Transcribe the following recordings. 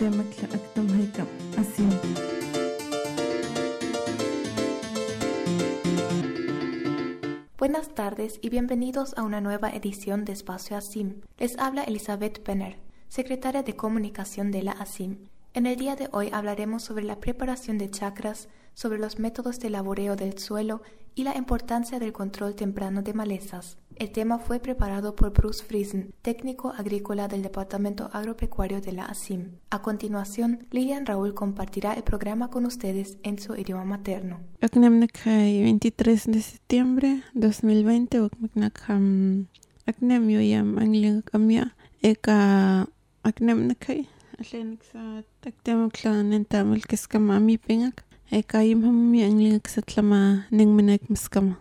Aktemakla aktamhaikam asim. Buenas tardes y bienvenidos a una nueva edición de Espacio ASIM. Les habla Elizabeth Penner, secretaria de Comunicación de la ASIM. En el día de hoy hablaremos sobre la preparación de chakras, sobre los métodos de laboreo del suelo y la importancia del control temprano de malezas. El tema fue preparado por Bruce Friesen, técnico agrícola del Departamento Agropecuario de la ASIM. A continuación, Lilian Raúl compartirá el programa con ustedes en su idioma materno. 23 de septiembre 2020 aknem yoyam angling kamya eka aknem nakai alenik sa taktemakla nentamul kiskama ami pingak eka yimhammi angling satlama ningminak miskama.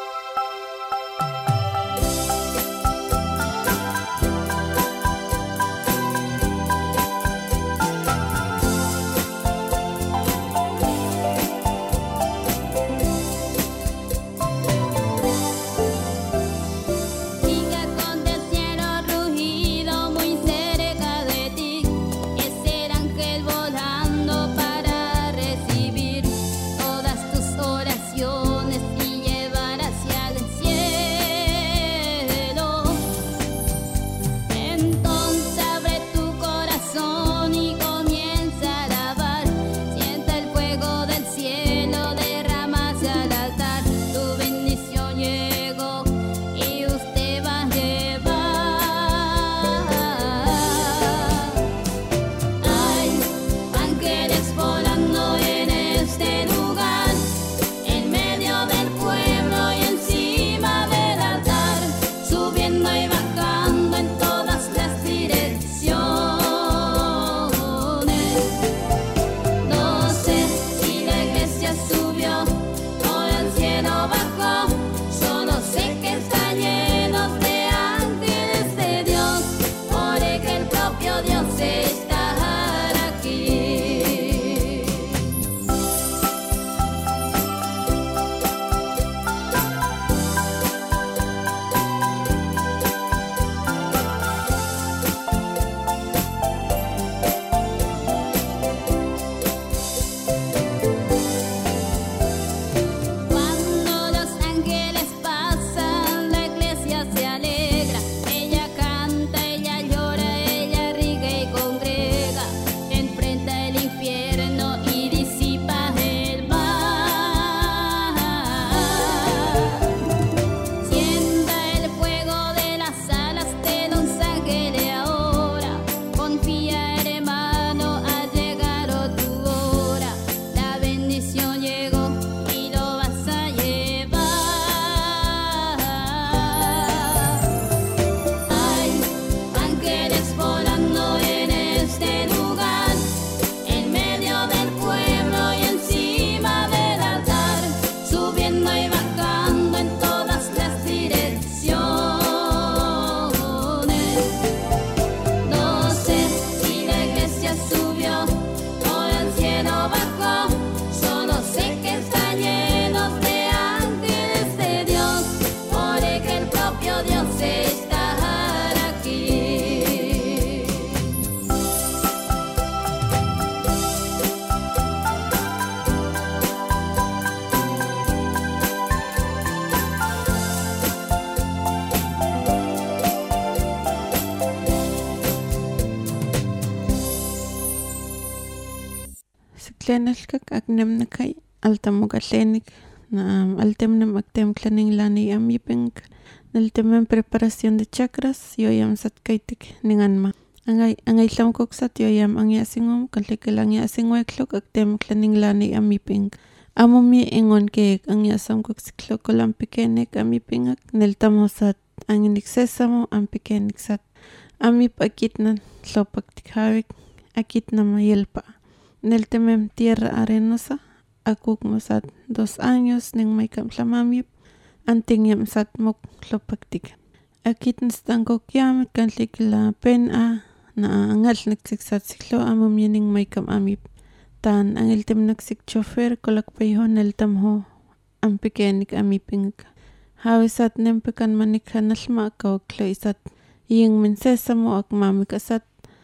Siklenalkak aknem nakai altamugalenik na altemnem aktemklaning lani amipeng naltemen preparación de chakras yoyam satkaitik ninganma angay lamkok sat yoyam angyasingom kaltekel angyasingweklok aktemklaning lani amipeng amumi ingon ke angyasamkok siklokolam pekenek amipengak neltamosat anginik sesamo ampekenik sat amip akitnan tlopaktikhavik akitna mayelpa Neltemem tierra arenosa, akukmosat 2 años ning may kamlamamip, antingyam sat mok lopaktik. Akit nstangkok yam kanlik la pen a na angal nagsiksat siklo amum yining may kamamip. Tan angiltem nagsik chofer kolak payhon neltamho ang pekenik amiping. Hawisat nempekan manik hanalma kawaklo isat iyeng minsesamo ak mamikasat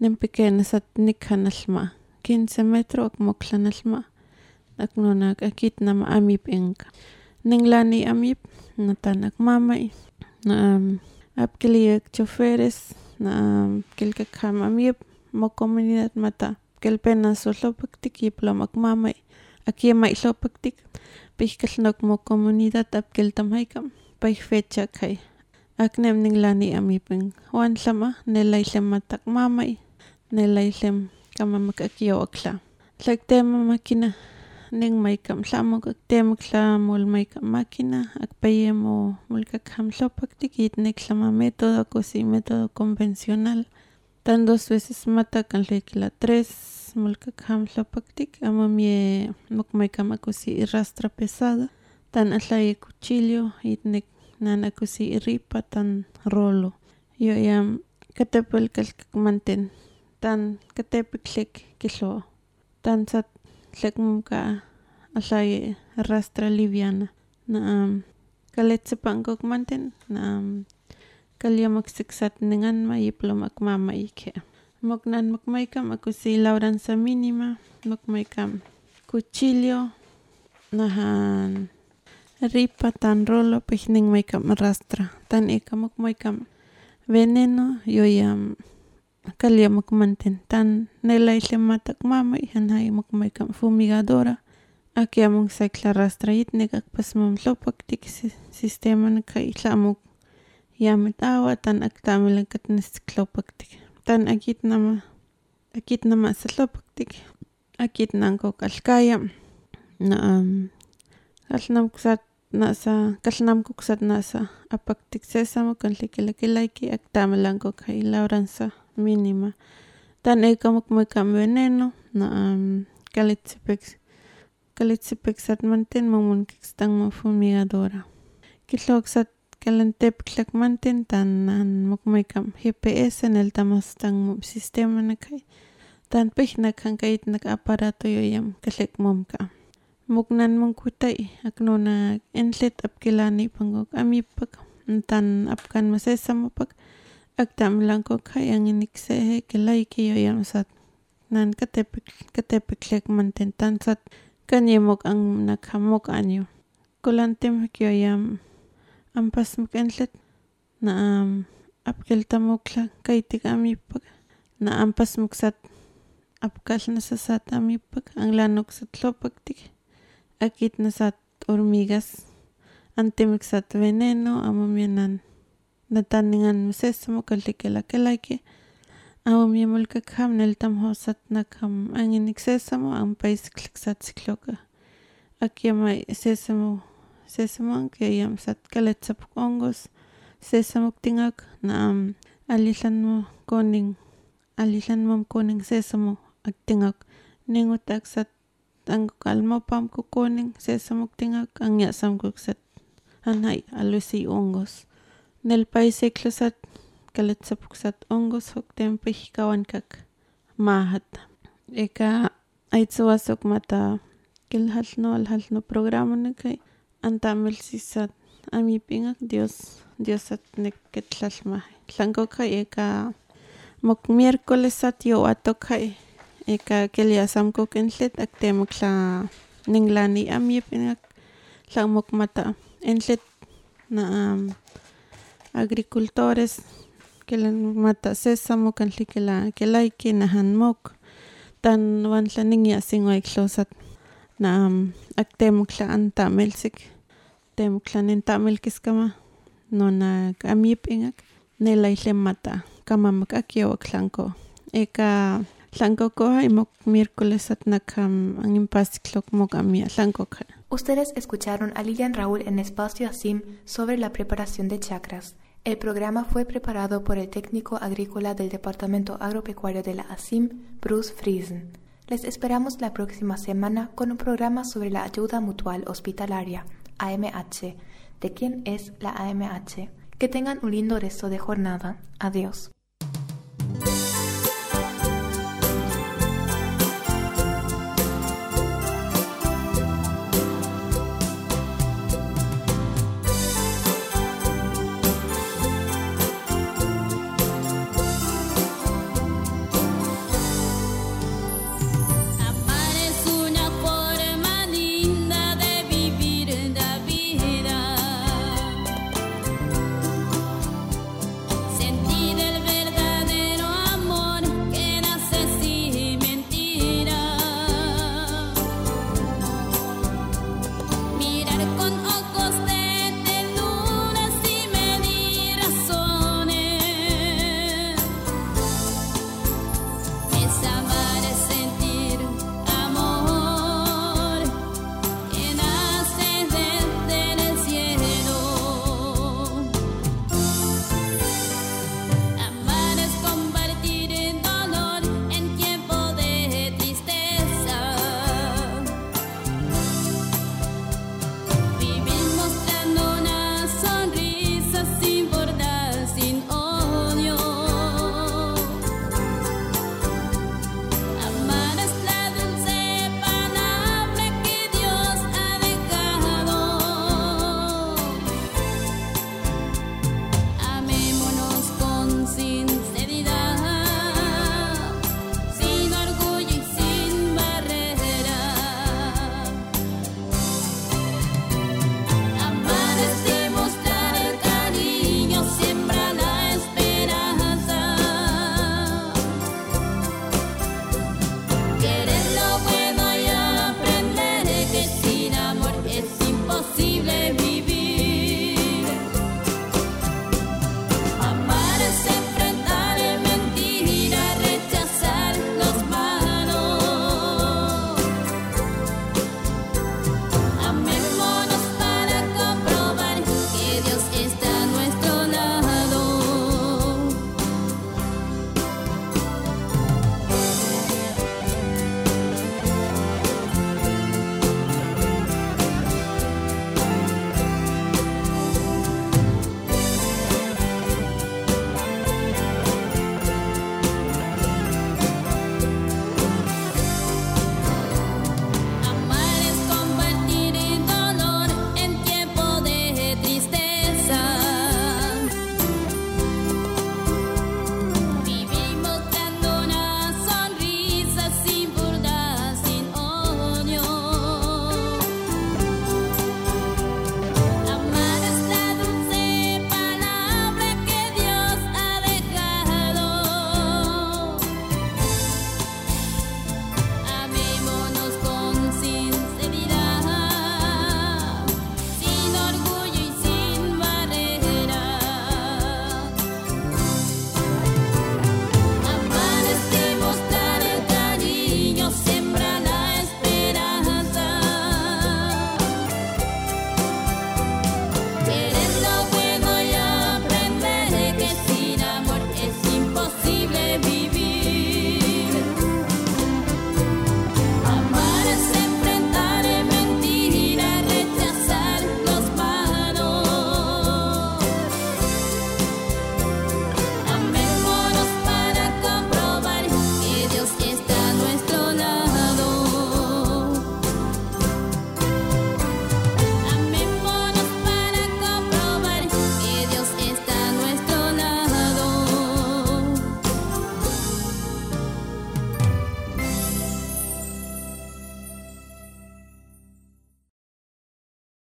pequeña sat nikhanalma 15 metro ak moklanalma ak nonak akit nama amip inka ninglani amip natanak mamay na apkiliyak choferes na kilkakam amip mo comunidad mata kelpena solopaktik yiplomak mamay akiyamay lopaktik pihkalnok mo comunidad apkeltamhaykam pay fecha kay aknem ninglani amipin wan llama nelaylem matak mamay nelaylem kamamak akiyawakla tlagtema makina ning maykam tlamok aktemak tlamolmaykam makina akpayemo mulkakam tlopaktik yitnek tlama método kusi método convencional tan 2 veces matak anlekila 3 mulkakam tlopaktik amamie mokmaykam akusi rastra pesada tan atlay cuchillo yitnek nana kusi ripa tan rolo yo yam katepel kalkakmanten tan katepik lek kilo tan sat lek mumka atlay rastra liviana na kaletsepankok manten na kalyamak siksat ninganma yiplomak mama ike moknan mokmaykam akusi labranza mínima mokmaykam cuchillo nahan ripa tan rolo pihning maykam rastra tan eka mokmaykam veneno yoyam kalyamak manten tan nelaylem matak mamay hanhay mokmaykam fumigadora akyamong saykla rastra yitnek akpasmam tlopaktik sistema nakay tlamok yamit awa tan aktamilan katnistik tlopaktik tan akit nama sa tlopaktik akit nankok alkaya na kalnamkok sat nasa apaktik sesamo kanlikilakilayki aktamilankok hay labranza mínima tan eka mokmaykam veneno na kalitsipek sat manten mamunkikstang fumigadora kilok sat kalantepklak manten tan mokmaykam GPS neltamastang sistema nakay tan pihnak hankayit nak aparato yoyam kalek momka moknan mongkutay aknona entlet apkilani pangok amipak tan apkan masesamapak aktamilankok hay anginiksehe kilayki yoyam sat nan katepiklek manten tan sat kanyemok ang nakhamok anyo kulantem yoyam ampas mukentlet na apkeltamokla kaytik amipak na ampas muksat apkal nasasat amipak ang lanok sat tlopaktik akit nasat hormigas antemik sat veneno amamyanan nataningan sesamo kallikilakilayki amamyamulkakham neltamho sat nakham anginik sesamo ang paisiklik sat sikloka akyamay sesamo kayam sat kaletsapok ongos sesamok tingak na alilan mom koning sesamo agtingak ningutak sat ang kalmopam kukoning sesamok tingak ang yasamkok sat anay alusi ongos nel paisiklo sat kaletsapok sat ongos hoktempe hikawankak mahat eka aitsuwasok mata alhalno programa nakay antamel sisat amipingak Dios at neketlalmaj tlankokay eka mok miércoles sat yowatokay eka keliasamkok entlet aktemok tla ninglani amipingak tlamok mata entlet na agricultores kelan mata sesamo kanlikela kelayki nahan mok tan wan tla ningya singway klosat na aktemok tla antamelsik temok tla nentamel kiskama nona amipingak nelaylem mata kamamak akyawak tlanko eka tlankoko hay mok miércoles at nakam ang impasiklok mok amia tlankok. Ustedes escucharon a Lilian Raúl en Espacio ASIM sobre la preparación de chakras. El programa fue preparado por el técnico agrícola del Departamento Agropecuario de la ASIM, Bruce Friesen. Les esperamos la próxima semana con un programa sobre la ayuda mutual hospitalaria, AMH. ¿De quién es la AMH? Que tengan un lindo resto de jornada. Adiós.